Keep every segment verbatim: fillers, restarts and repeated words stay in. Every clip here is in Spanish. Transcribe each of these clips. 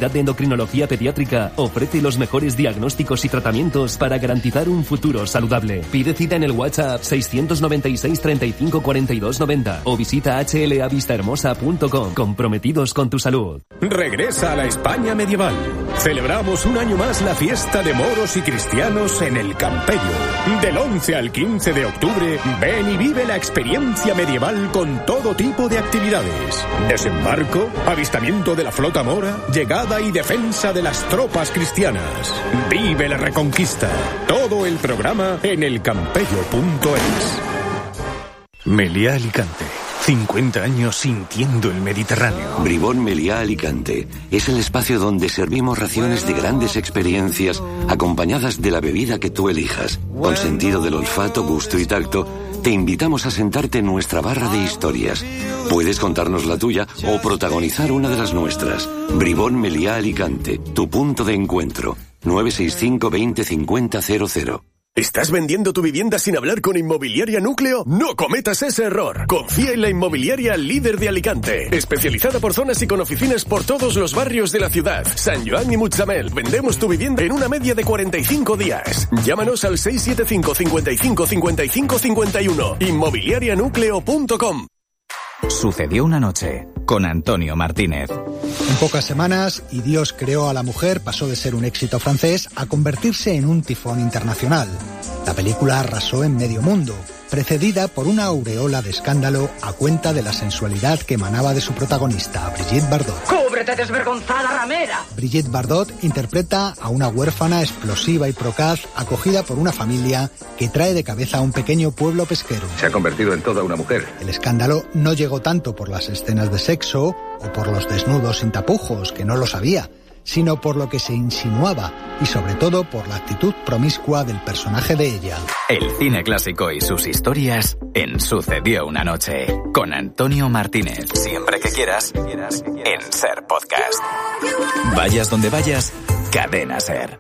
Unidad de Endocrinología Pediátrica ofrece los mejores diagnósticos y tratamientos para garantizar un futuro saludable. Pide cita en el WhatsApp seiscientos noventa y seis treinta y cinco cuarenta y dos noventa o visita h l a vista hermosa punto com. Comprometidos con tu salud. Regresa a la España medieval. Celebramos un año más la fiesta de moros y cristianos en el Campello. Del once al quince de octubre, ven y vive la experiencia medieval con todo tipo de actividades. Desembarco, avistamiento de la flota mora, llegada y defensa de las tropas cristianas. Vive la Reconquista. Todo el programa en el campello punto es. Meliá Alicante. cincuenta años sintiendo el Mediterráneo. Bribón Meliá Alicante es el espacio donde servimos raciones de grandes experiencias acompañadas de la bebida que tú elijas. Con sentido del olfato, gusto y tacto, te invitamos a sentarte en nuestra barra de historias. Puedes contarnos la tuya o protagonizar una de las nuestras. Bribón Meliá Alicante, tu punto de encuentro. nueve seis cinco veinte cincuenta cero cero. ¿Estás vendiendo tu vivienda sin hablar con Inmobiliaria Núcleo? No cometas ese error. Confía en la inmobiliaria líder de Alicante, especializada por zonas y con oficinas por todos los barrios de la ciudad. San Joan y Mutxamel. Vendemos tu vivienda en una media de cuarenta y cinco días. Llámanos al seis siete cinco cincuenta y cinco cincuenta y cinco cincuenta y uno. inmobiliaria núcleo punto com. Sucedió una noche con Antonio Martínez. En pocas semanas, Y Dios creó a la mujer pasó de ser un éxito francés a convertirse en un tifón internacional. La película arrasó en medio mundo, precedida por una aureola de escándalo a cuenta de la sensualidad que emanaba de su protagonista, Brigitte Bardot. ¡Cúbrete, desvergonzada ramera! Brigitte Bardot interpreta a una huérfana explosiva y procaz acogida por una familia que trae de cabeza a un pequeño pueblo pesquero. Se ha convertido en toda una mujer. El escándalo no llegó tanto por las escenas de sexo o por los desnudos sin tapujos, que no lo sabía, sino por lo que se insinuaba y sobre todo por la actitud promiscua del personaje de ella. El cine clásico y sus historias en Sucedió una noche con Antonio Martínez. Siempre que quieras, en Ser Podcast. Vayas donde vayas, Cadena Ser.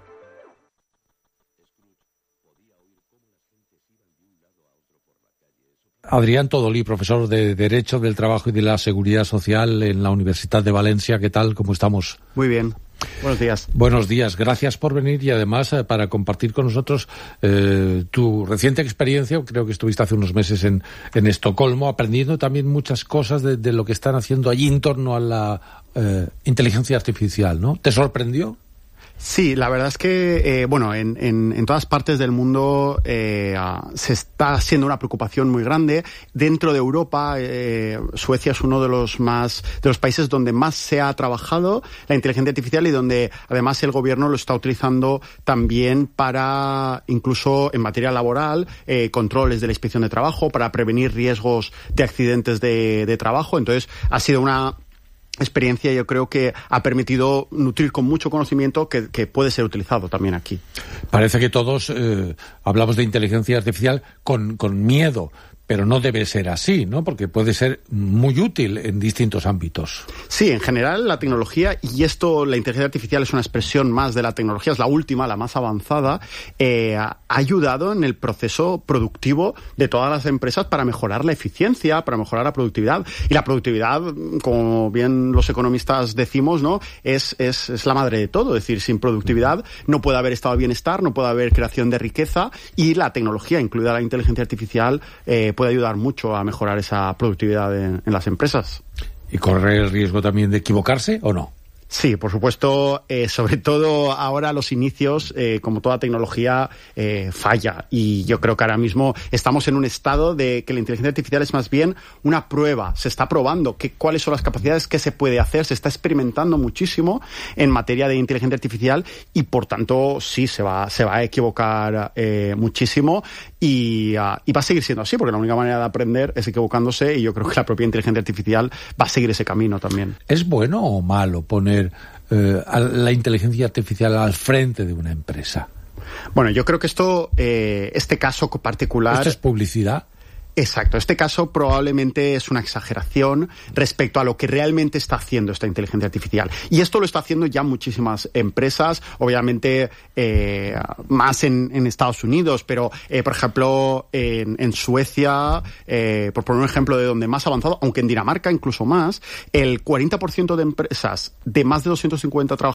Adrián Todolí, profesor de Derecho del Trabajo y de la Seguridad Social en la Universidad de Valencia. ¿Qué tal? ¿Cómo estamos? Muy bien. Buenos días. Buenos días. Gracias por venir y además eh, para compartir con nosotros eh, tu reciente experiencia. Creo que estuviste hace unos meses en, en Estocolmo aprendiendo también muchas cosas de, de lo que están haciendo allí en torno a la eh, inteligencia artificial, ¿no? ¿Te sorprendió? Sí, la verdad es que, eh, bueno, en, en, en todas partes del mundo eh, se está haciendo una preocupación muy grande. Dentro de Europa, eh, Suecia es uno de los más, de los países donde más se ha trabajado la inteligencia artificial y donde además el gobierno lo está utilizando también para, incluso en materia laboral, eh, controles de la inspección de trabajo, para prevenir riesgos de accidentes de, de trabajo. Entonces, ha sido una experiencia, yo creo que ha permitido nutrir con mucho conocimiento que, que puede ser utilizado también aquí. Parece que todos eh, hablamos de inteligencia artificial con, con miedo, pero no debe ser así, ¿no? Porque puede ser muy útil en distintos ámbitos. Sí, en general la tecnología, y esto, la inteligencia artificial es una expresión más de la tecnología, es la última, la más avanzada, eh, ha ayudado en el proceso productivo de todas las empresas para mejorar la eficiencia, para mejorar la productividad. Y la productividad, como bien los economistas decimos, ¿no? Es, es, es la madre de todo. Es decir, sin productividad no puede haber estado de bienestar, no puede haber creación de riqueza, y la tecnología, incluida la inteligencia artificial, eh, puede ayudar mucho a mejorar esa productividad en, en las empresas. ¿Y corre el riesgo también de equivocarse o no? Sí, por supuesto, eh, sobre todo ahora a los inicios, eh, como toda tecnología, eh, falla. Y yo creo que ahora mismo estamos en un estado de que la inteligencia artificial es más bien una prueba. Se está probando que, cuáles son las capacidades que se puede hacer. Se está experimentando muchísimo en materia de inteligencia artificial y, por tanto, sí, se va, se va a equivocar eh, muchísimo y, uh, y va a seguir siendo así, porque la única manera de aprender es equivocándose, y yo creo que la propia inteligencia artificial va a seguir ese camino también. ¿Es bueno o malo poner Eh, a la inteligencia artificial al frente de una empresa? Bueno, yo creo que esto, eh, este caso particular... ¿Esto es publicidad? Exacto. Este caso probablemente es una exageración respecto a lo que realmente está haciendo esta inteligencia artificial. Y esto lo está haciendo ya muchísimas empresas, obviamente eh, más en, en Estados Unidos, pero eh, por ejemplo en, en Suecia, eh, por poner un ejemplo de donde más avanzado, aunque en Dinamarca incluso más, el cuarenta por ciento de empresas de más de doscientos cincuenta trabajadores